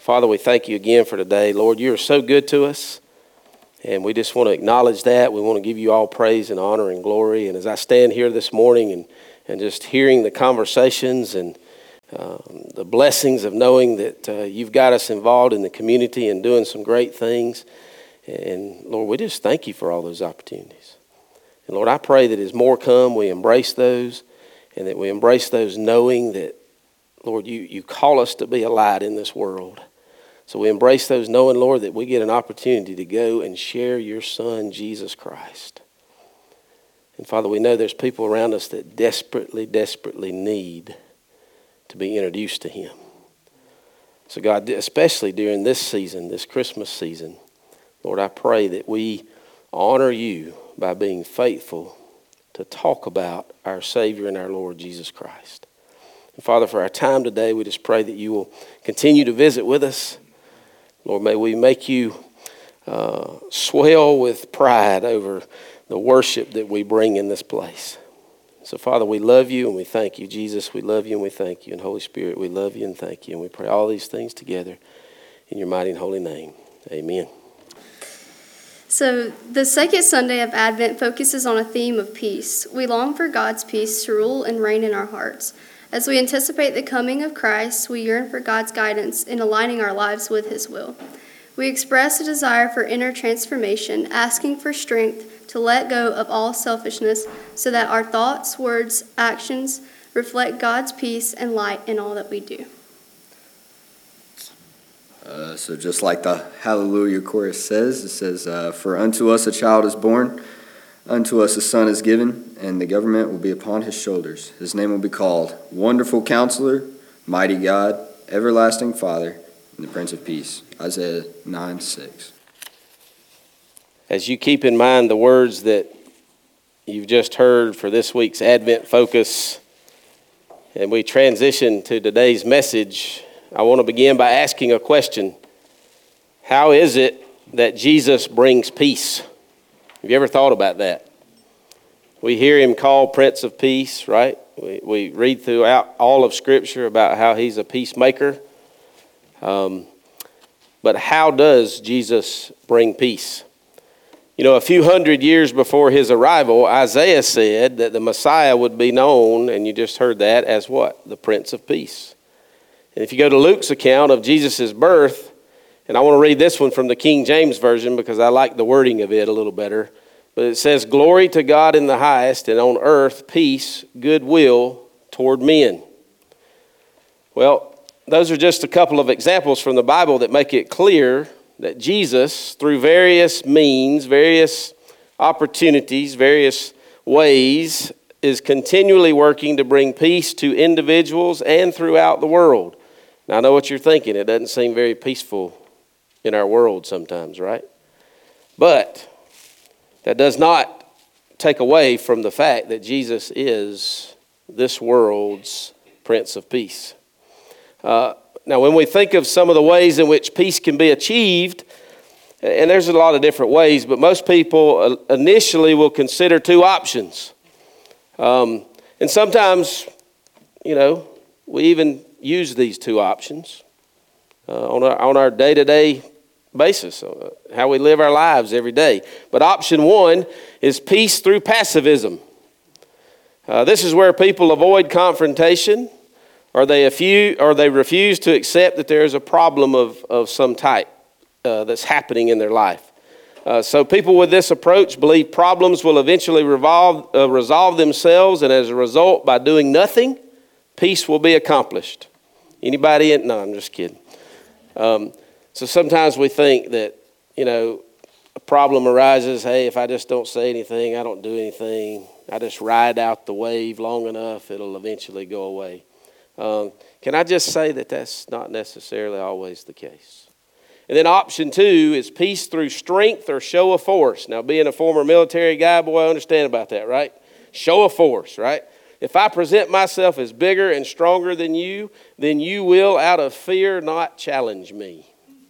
Father, we thank you again for today. Lord, you are so good to us, and we just want to acknowledge that. We want to give you all praise and honor and glory. And as I stand here this morning and just hearing the conversations and the blessings of knowing that you've got us involved in the community and doing some great things. And Lord, we just thank you for all those opportunities. And Lord, I pray that as more come, we embrace those, and that we embrace those knowing that, Lord, you call us to be a light in this world. So we embrace those knowing, Lord, that we get an opportunity to go and share your Son, Jesus Christ. And Father, we know there's people around us that desperately, desperately need to be introduced to him. So God, especially during this season, this Christmas season, Lord, I pray that we honor you by being faithful to talk about our Savior and our Lord Jesus Christ. And Father, for our time today, we just pray that you will continue to visit with us. Lord, may we make you swell with pride over the worship that we bring in this place. So, Father, we love you and we thank you. Jesus, we love you and we thank you. And Holy Spirit, we love you and thank you. And we pray all these things together in your mighty and holy name. Amen. So, the second Sunday of Advent focuses on a theme of peace. We long for God's peace to rule and reign in our hearts. As we anticipate the coming of Christ, we yearn for God's guidance in aligning our lives with his will. We express a desire for inner transformation, asking for strength to let go of all selfishness so that our thoughts, words, actions reflect God's peace and light in all that we do. So just like the Hallelujah chorus says, it says, "For unto us a child is born, unto us a son is given, and the government will be upon his shoulders. His name will be called Wonderful Counselor, Mighty God, Everlasting Father, and the Prince of Peace." Isaiah 9:6. As you keep in mind the words that you've just heard for this week's Advent focus, and we transition to today's message, I want to begin by asking a question. How is it that Jesus brings peace? Have you ever thought about that? We hear him called Prince of Peace, right? We read throughout all of Scripture about how he's a peacemaker. But how does Jesus bring peace? You know, a few hundred years before his arrival, Isaiah said that the Messiah would be known, and you just heard that, as what? The Prince of Peace. And if you go to Luke's account of Jesus' birth, and I want to read this one from the King James Version because I like the wording of it a little better. But it says, "Glory to God in the highest, and on earth peace, goodwill toward men." Well, those are just a couple of examples from the Bible that make it clear that Jesus, through various means, various opportunities, various ways, is continually working to bring peace to individuals and throughout the world. Now, I know what you're thinking. It doesn't seem very peaceful in our world sometimes, right? But that does not take away from the fact that Jesus is this world's Prince of Peace. Now, when we think of some of the ways in which peace can be achieved, and there's a lot of different ways, but most people initially will consider two options. And sometimes, you know, we even use these two options on our day-to-day basis, how we live our lives every day. But option one is peace through passivism. This is where people avoid confrontation, or they refuse to accept that there is a problem of some type that's happening in their life. So people with this approach believe problems will eventually resolve themselves, and as a result, by doing nothing, peace will be accomplished. Anybody? No, I'm just kidding. So sometimes we think that, you know, a problem arises, hey, if I just don't say anything, I don't do anything, I just ride out the wave long enough, it'll eventually go away. Can I just say that that's not necessarily always the case? And then option two is peace through strength or show of force. Now, being a former military guy, boy, I understand about that, right? Show of force, right? If I present myself as bigger and stronger than you, then you will, out of fear, not challenge me.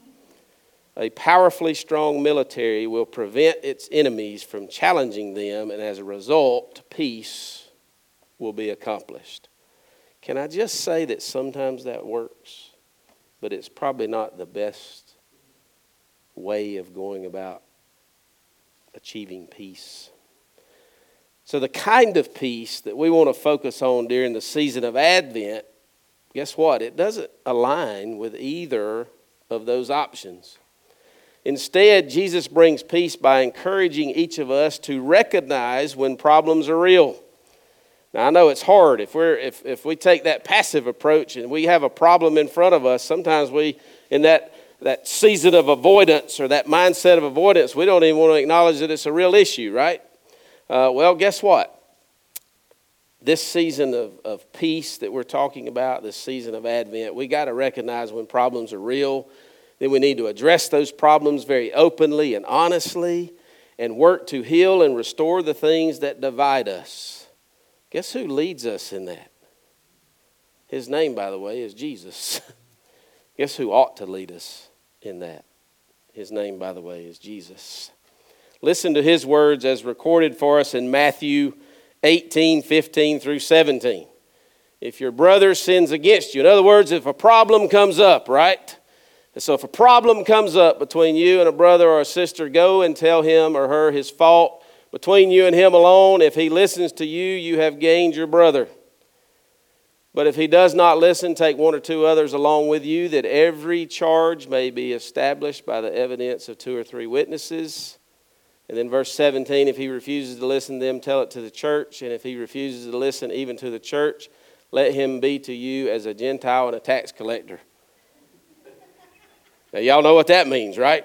A powerfully strong military will prevent its enemies from challenging them, and as a result, peace will be accomplished. Can I just say that sometimes that works? but it's probably not the best way of going about achieving peace. So the kind of peace that we want to focus on during the season of Advent, guess what? It doesn't align with either of those options. Instead, Jesus brings peace by encouraging each of us to recognize when problems are real. Now, I know it's hard. If we take that passive approach and we have a problem in front of us, sometimes we, in that season of avoidance or that mindset of avoidance, we don't even want to acknowledge that it's a real issue, right? Well, guess what? This season of peace that we're talking about, this season of Advent, we got to recognize when problems are real. Then we need to address those problems very openly and honestly and work to heal and restore the things that divide us. Guess who leads us in that? His name, by the way, is Jesus. Guess who ought to lead us in that? His name, by the way, is Jesus. Listen to his words as recorded for us in Matthew 18:15 through 17. If your brother sins against you, in other words, if a problem comes up, right? And so if a problem comes up between you and a brother or a sister, go and tell him or her his fault between you and him alone. If he listens to you, you have gained your brother. But if he does not listen, take one or two others along with you, that every charge may be established by the evidence of 2 or 3 witnesses. And then verse 17, if he refuses to listen to them, tell it to the church. And if he refuses to listen even to the church, let him be to you as a Gentile and a tax collector. Now, y'all know what that means, right?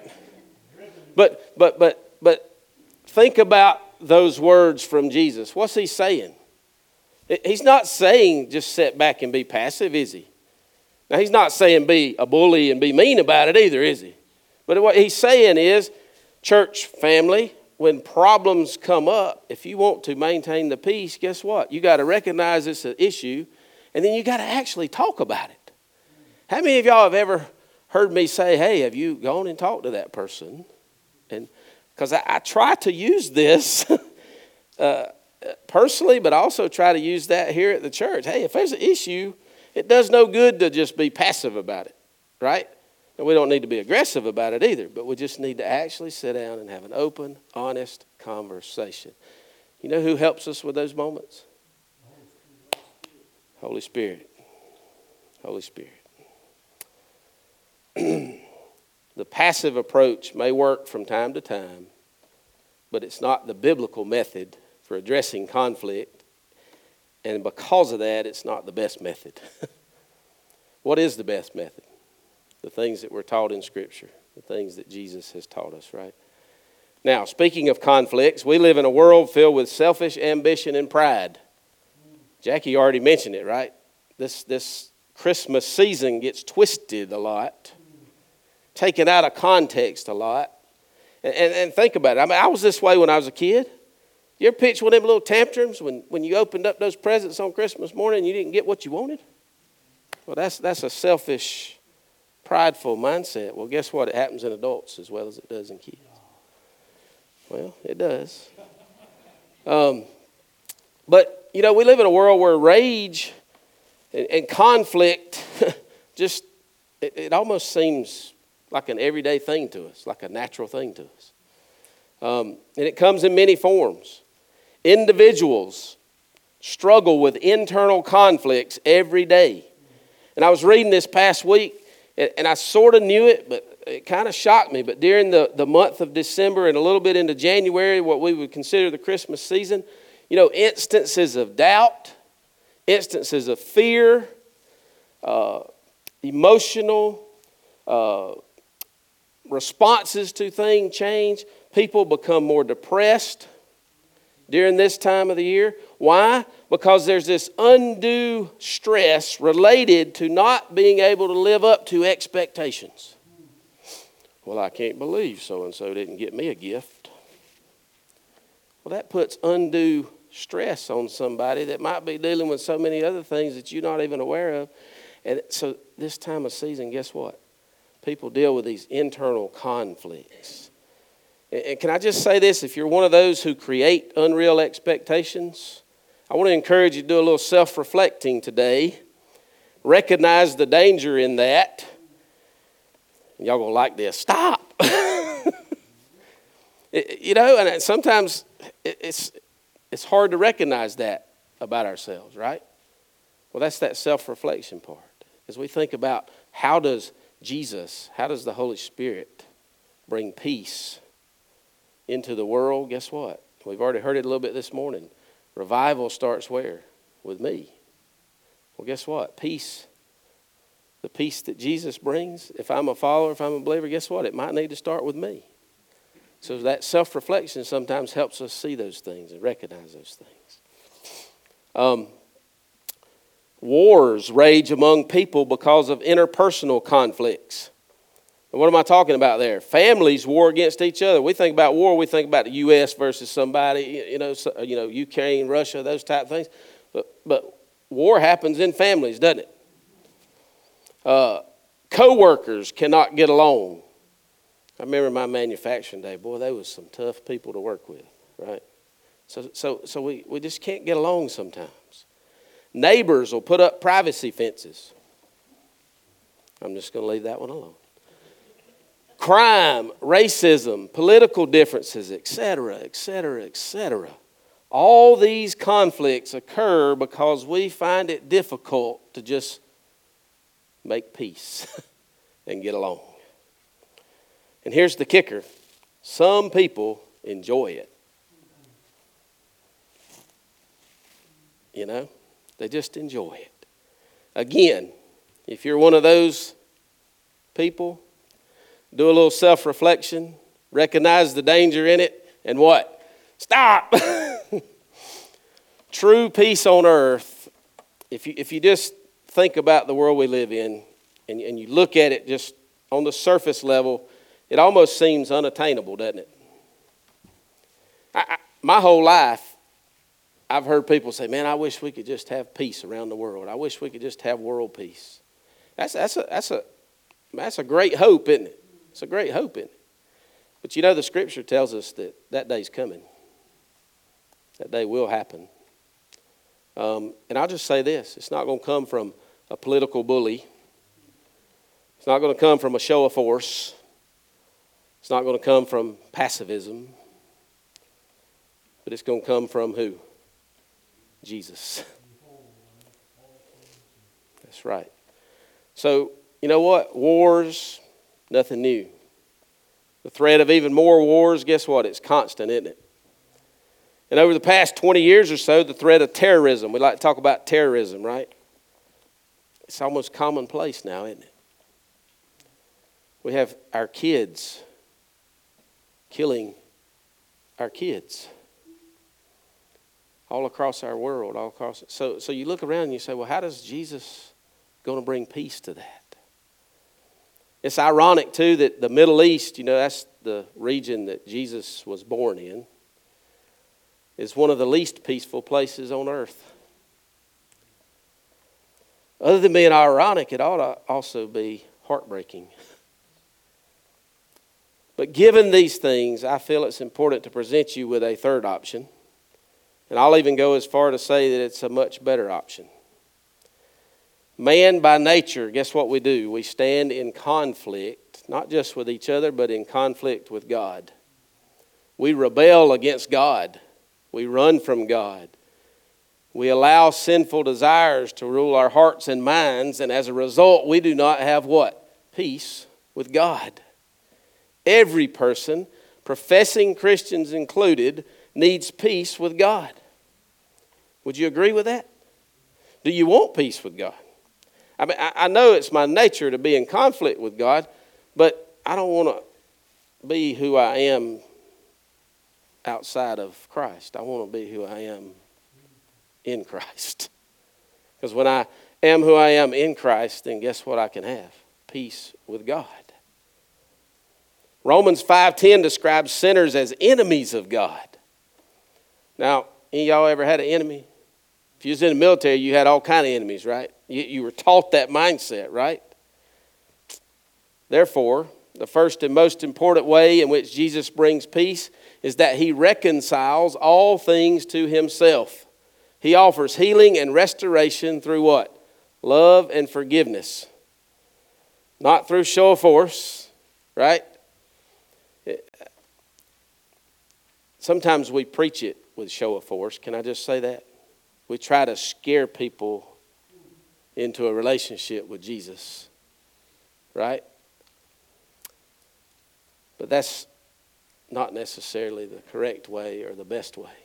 But think about those words from Jesus. What's he saying? He's not saying just sit back and be passive, is he? Now, he's not saying be a bully and be mean about it either, is he? But what he's saying is, church family, when problems come up, if you want to maintain the peace, guess what? You got to recognize it's an issue, and then you got to actually talk about it. How many of y'all have ever heard me say, hey, have you gone and talked to that person? And because I try to use this personally, but also try to use that here at the church. Hey, if there's an issue, it does no good to just be passive about it, right? And we don't need to be aggressive about it either, but we just need to actually sit down and have an open, honest conversation. You know who helps us with those moments? Holy Spirit. Holy Spirit. The passive approach may work from time to time, but it's not the biblical method for addressing conflict, and because of that, it's not the best method. What is the best method? The things that we're taught in Scripture, the things that Jesus has taught us, right? Now, speaking of conflicts, we live in a world filled with selfish ambition and pride. Jackie already mentioned it, right? This Christmas season gets twisted a lot, taken out of context a lot. And think about it. I mean, I was this way when I was a kid. You ever picture one of them little tantrums when you opened up those presents on Christmas morning and you didn't get what you wanted? Well, that's a selfish, prideful mindset. Well, guess what? It happens in adults as well as it does in kids. Well, it does. But, you know, we live in a world where rage and conflict just, it almost seems like an everyday thing to us, like a natural thing to us. And it comes in many forms. Individuals struggle with internal conflicts every day. And I was reading this past week, and I sort of knew it, but it kind of shocked me. But during the month of December and a little bit into January, what we would consider the Christmas season, you know, instances of doubt, instances of fear, emotional responses to things change. People become more depressed during this time of the year. Why? Because there's this undue stress related to not being able to live up to expectations. Well, I can't believe so-and-so didn't get me a gift. Well, that puts undue stress on somebody that might be dealing with so many other things that you're not even aware of. And so this time of season, guess what? People deal with these internal conflicts. And can I just say this? If you're one of those who create unreal expectations, I want to encourage you to do a little self-reflecting today. Recognize the danger in that And y'all going to like this. Stop. And sometimes it's hard to recognize that about ourselves, right? Well, that's that self-reflection part. As we think about how does the Holy Spirit bring peace into the world, guess what? We've already heard it a little bit this morning. Revival starts where? With me. Well, guess what? Peace. The peace that Jesus brings, if I'm a follower, if I'm a believer, guess what? It might need to start with me. So that self-reflection sometimes helps us see those things and recognize those things. Wars rage among people because of interpersonal conflicts. And what am I talking about there? Families war against each other. We think about war, we think about the U.S. versus somebody, Ukraine, Russia, those type of things. But war happens in families, doesn't it? Co-workers cannot get along. I remember my manufacturing day. Boy, they was some tough people to work with, right? So we just can't get along sometimes. Neighbors will put up privacy fences. I'm just going to leave that one alone. Crime, racism, political differences, etc., etc., etc. All these conflicts occur because we find it difficult to just make peace and get along. And here's the kicker. Some people enjoy it. They just enjoy it. Again, if you're one of those people, do a little self-reflection, recognize the danger in it, and what? Stop! True peace on earth, if you just think about the world we live in, and you look at it just on the surface level, it almost seems unattainable, doesn't it? My whole life, I've heard people say, man, I wish we could just have peace around the world. I wish we could just have world peace. That's a great hope, isn't it? It's a great hope, isn't it? But the Scripture tells us that day's coming. That day will happen. And I'll just say this. It's not going to come from a political bully. It's not going to come from a show of force. It's not going to come from passivism. But it's going to come from who? Jesus. That's right. So, you know what? Wars, nothing new. The threat of even more wars, guess what? It's constant, isn't it? And over the past 20 years or so, the threat of terrorism. We like to talk about terrorism, right? It's almost commonplace now, isn't it? We have our kids killing our kids all across our world, all across. So you look around and you say, well, how does Jesus going to bring peace to that? It's ironic, too, that the Middle East, that's the region that Jesus was born in, is one of the least peaceful places on earth. Other than being ironic, it ought to also be heartbreaking. But given these things, I feel it's important to present you with a third option. And I'll even go as far to say that it's a much better option. Man by nature, guess what we do? We stand in conflict, not just with each other, but in conflict with God. We rebel against God. We run from God. We allow sinful desires to rule our hearts and minds, and as a result, we do not have what? Peace with God. Every person, professing Christians included, needs peace with God. Would you agree with that? Do you want peace with God? I mean, I know it's my nature to be in conflict with God, but I don't want to be who I am outside of Christ. I want to be who I am in Christ. Because when I am who I am in Christ, then guess what I can have? Peace with God. Romans 5:10 describes sinners as enemies of God. Now, any of y'all ever had an enemy? If you was in the military, you had all kind of enemies, right? You were taught that mindset, right? Therefore, the first and most important way in which Jesus brings peace is that he reconciles all things to himself. He offers healing and restoration through what? Love and forgiveness. Not through show of force, right? Sometimes we preach it with show of force. Can I just say that? We try to scare people into a relationship with Jesus, right? But that's not necessarily the correct way or the best way.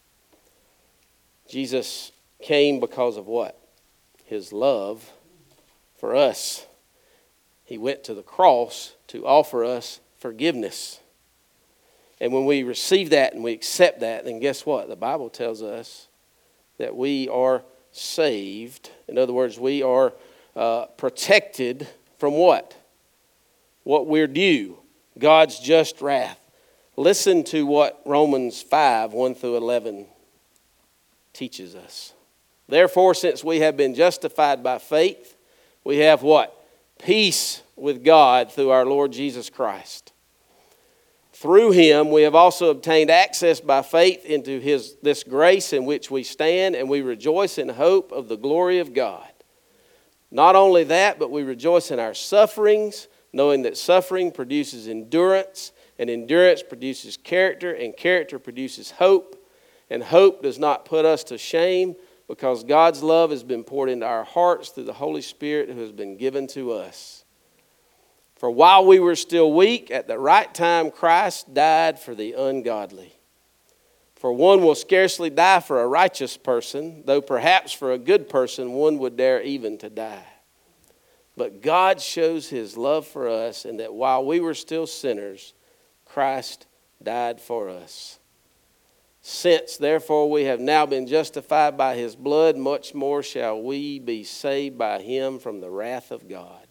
Jesus came because of what? His love for us. He went to the cross to offer us forgiveness. And when we receive that and we accept that, then guess what? The Bible tells us that we are saved. In other words, we are protected from what? What we're due. God's just wrath. Listen to what Romans 5, 1 through 11 teaches us. Therefore, since we have been justified by faith, we have what? Peace with God through our Lord Jesus Christ. Through him we have also obtained access by faith into this grace in which we stand, and we rejoice in hope of the glory of God. Not only that, but we rejoice in our sufferings, knowing that suffering produces endurance, and endurance produces character, and character produces hope. And hope does not put us to shame, because God's love has been poured into our hearts through the Holy Spirit who has been given to us. For while we were still weak, at the right time Christ died for the ungodly. For one will scarcely die for a righteous person, though perhaps for a good person one would dare even to die. But God shows his love for us in that while we were still sinners, Christ died for us. Since, therefore, we have now been justified by his blood, much more shall we be saved by him from the wrath of God.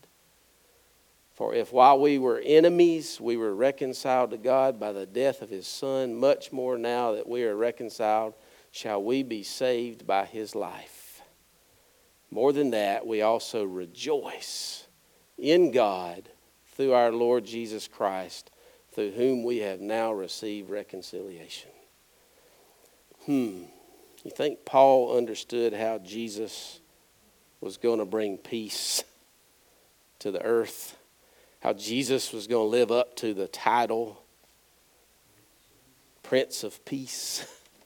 For if while we were enemies, we were reconciled to God by the death of his Son, much more now that we are reconciled, shall we be saved by his life. More than that, we also rejoice in God through our Lord Jesus Christ, through whom we have now received reconciliation. You think Paul understood how Jesus was going to bring peace to the earth? How Jesus was going to live up to the title, Prince of Peace?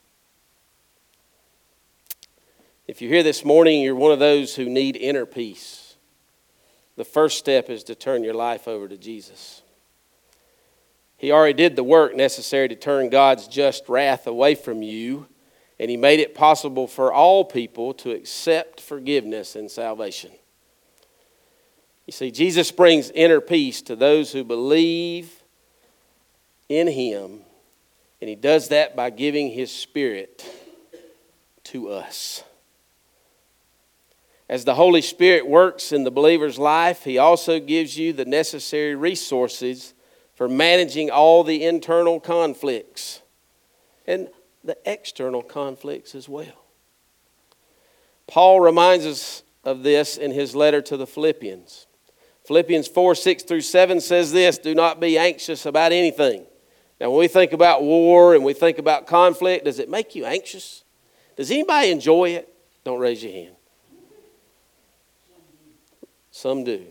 If you're here this morning, you're one of those who need inner peace. The first step is to turn your life over to Jesus. He already did the work necessary to turn God's just wrath away from you, and he made it possible for all people to accept forgiveness and salvation. You see, Jesus brings inner peace to those who believe in him, and he does that by giving his Spirit to us. As the Holy Spirit works in the believer's life, he also gives you the necessary resources for managing all the internal conflicts and the external conflicts as well. Paul reminds us of this in his letter to the Philippians. Philippians 4, 6 through 7 says this: do not be anxious about anything. Now, when we think about war and we think about conflict, does it make you anxious? Does anybody enjoy it? Don't raise your hand. Some do.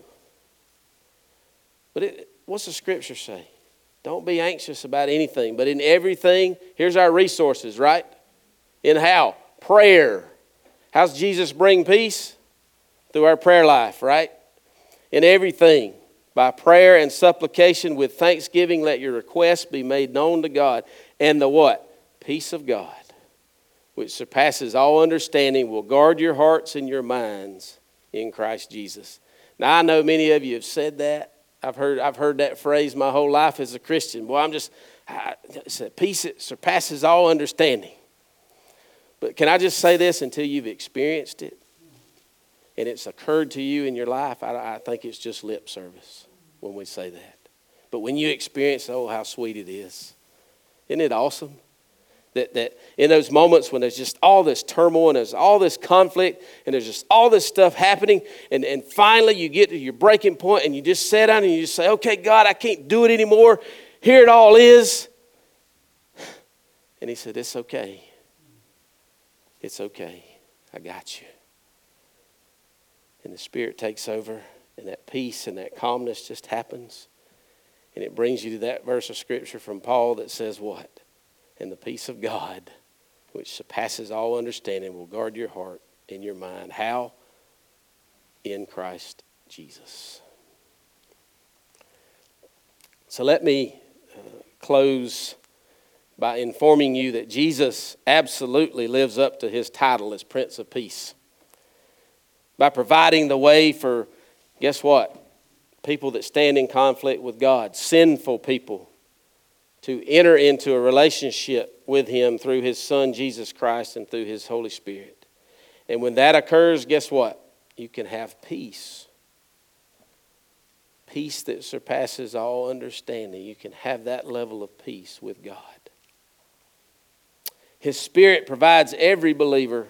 But what's the scripture say? Don't be anxious about anything, but in everything, here's our resources, right? In how? Prayer. How's Jesus bring peace? Through our prayer life, right? In everything, by prayer and supplication with thanksgiving, let your requests be made known to God. And the what? Peace of God, which surpasses all understanding, will guard your hearts and your minds in Christ Jesus. Now, I know many of you have said that. I've heard that phrase my whole life as a Christian. Boy, it's a peace that surpasses all understanding. But can I just say this, until you've experienced it and it's occurred to you in your life, I think it's just lip service when we say that. But when you experience, oh, how sweet it is. Isn't it awesome? That in those moments when there's just all this turmoil and there's all this conflict and there's just all this stuff happening, and finally you get to your breaking point and you just sit down and you just say, okay, God, I can't do it anymore. Here it all is. And he said, it's okay. It's okay. I got you. And the Spirit takes over, and that peace and that calmness just happens. And it brings you to that verse of Scripture from Paul that says what? And the peace of God, which surpasses all understanding, will guard your heart and your mind. How? In Christ Jesus. So let me close by informing you that Jesus absolutely lives up to his title as Prince of Peace. By providing the way for, guess what? People that stand in conflict with God, sinful people, to enter into a relationship with him through his Son, Jesus Christ, and through his Holy Spirit. And when that occurs, guess what? You can have peace. Peace that surpasses all understanding. You can have that level of peace with God. His Spirit provides every believer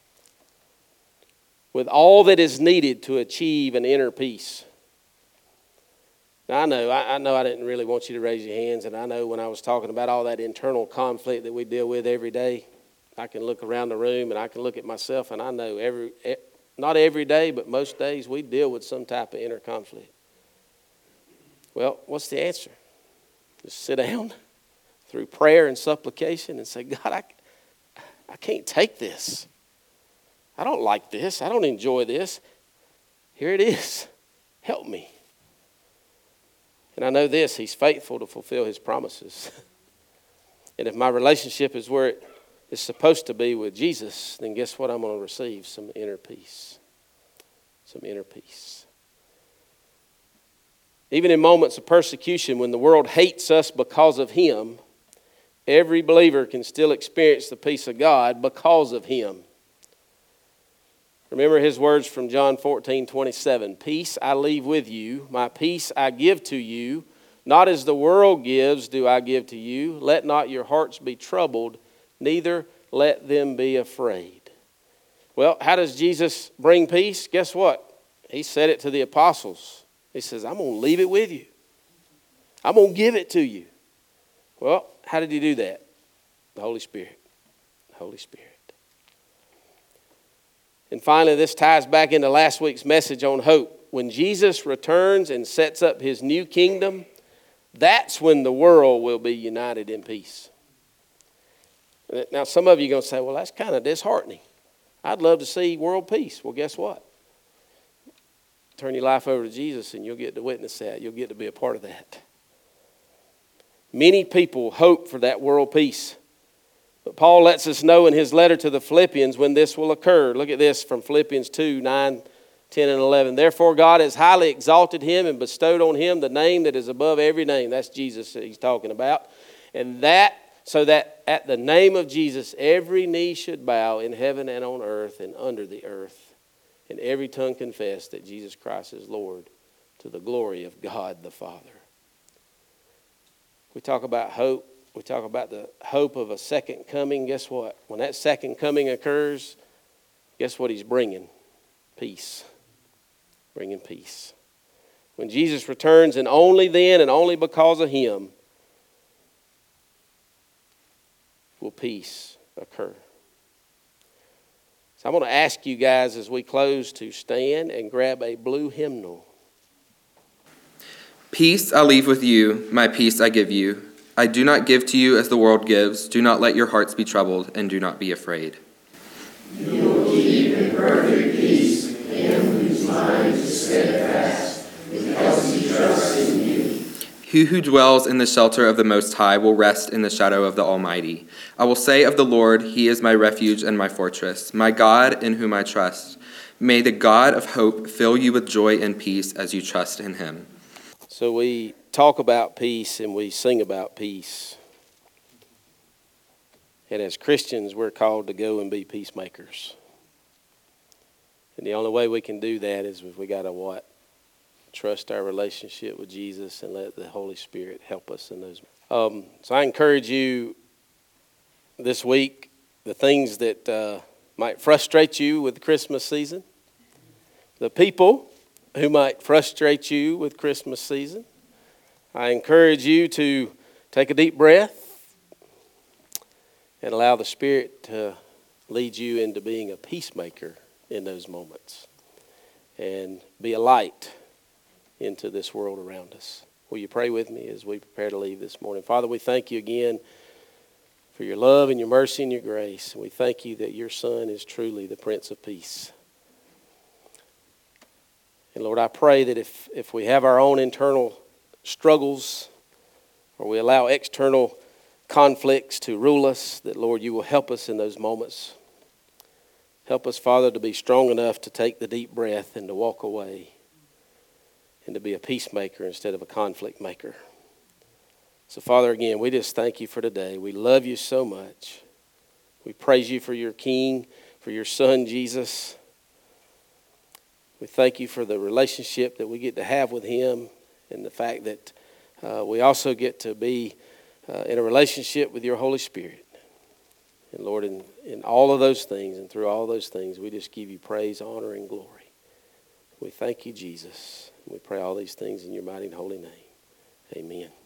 with all that is needed to achieve an inner peace. Now, I know I didn't really want you to raise your hands, and I know when I was talking about all that internal conflict that we deal with every day, I can look around the room and I can look at myself, and I know not every day, but most days we deal with some type of inner conflict. Well, what's the answer? Just sit down through prayer and supplication and say, God, I can't take this. I don't like this. I don't enjoy this. Here it is. Help me. And I know this, he's faithful to fulfill his promises. And if my relationship is where it is supposed to be with Jesus, then guess what I'm going to receive? Some inner peace. Some inner peace. Even in moments of persecution, when the world hates us because of him, every believer can still experience the peace of God because of him. Remember his words from John 14:27. Peace I leave with you, my peace I give to you. Not as the world gives do I give to you. Let not your hearts be troubled, neither let them be afraid. Well, how does Jesus bring peace? Guess what? He said it to the apostles. He says, I'm going to leave it with you. I'm going to give it to you. Well, how did he do that? The Holy Spirit. The Holy Spirit. And finally, this ties back into last week's message on hope. When Jesus returns and sets up his new kingdom, that's when the world will be united in peace. Now, some of you are going to say, well, that's kind of disheartening. I'd love to see world peace. Well, guess what? Turn your life over to Jesus and you'll get to witness that. You'll get to be a part of that. Many people hope for that world peace. But Paul lets us know in his letter to the Philippians when this will occur. Look at this from Philippians 2, 9, 10, and 11. Therefore God has highly exalted him and bestowed on him the name that is above every name. That's Jesus that he's talking about. And that, so that at the name of Jesus, every knee should bow in heaven and on earth and under the earth. And every tongue confess that Jesus Christ is Lord, to the glory of God the Father. We talk about hope. We talk about the hope of a second coming. Guess what? When that second coming occurs, guess what he's bringing? Peace. Bringing peace. When Jesus returns, and only then and only because of him will peace occur. So I'm going to ask you guys as we close to stand and grab a blue hymnal. Peace I leave with you, my peace I give you. I do not give to you as the world gives. Do not let your hearts be troubled, and do not be afraid. You will keep in perfect peace him whose mind is steadfast, because he trusts in you. He who dwells in the shelter of the Most High will rest in the shadow of the Almighty. I will say of the Lord, he is my refuge and my fortress, my God in whom I trust. May the God of hope fill you with joy and peace as you trust in him. So we talk about peace and we sing about peace. And as Christians, we're called to go and be peacemakers. And the only way we can do that is if we got to what? Trust our relationship with Jesus and let the Holy Spirit help us in those. So I encourage you this week, the things that might frustrate you with the Christmas season, the people who might frustrate you with Christmas season. I encourage you to take a deep breath and allow the Spirit to lead you into being a peacemaker in those moments and be a light into this world around us. Will you pray with me as we prepare to leave this morning? Father, we thank you again for your love and your mercy and your grace. And we thank you that your Son is truly the Prince of Peace. And Lord, I pray that if we have our own internal struggles or we allow external conflicts to rule us, that Lord, you will help us in those moments. Help us, Father, to be strong enough to take the deep breath and to walk away and to be a peacemaker instead of a conflict maker. So, Father, again, we just thank you for today. We love you so much. We praise you for your King, for your Son, Jesus. We thank you for the relationship that we get to have with him and the fact that we also get to be in a relationship with your Holy Spirit. And Lord, in all of those things and through all those things, we just give you praise, honor, and glory. We thank you, Jesus. We pray all these things in your mighty and holy name. Amen.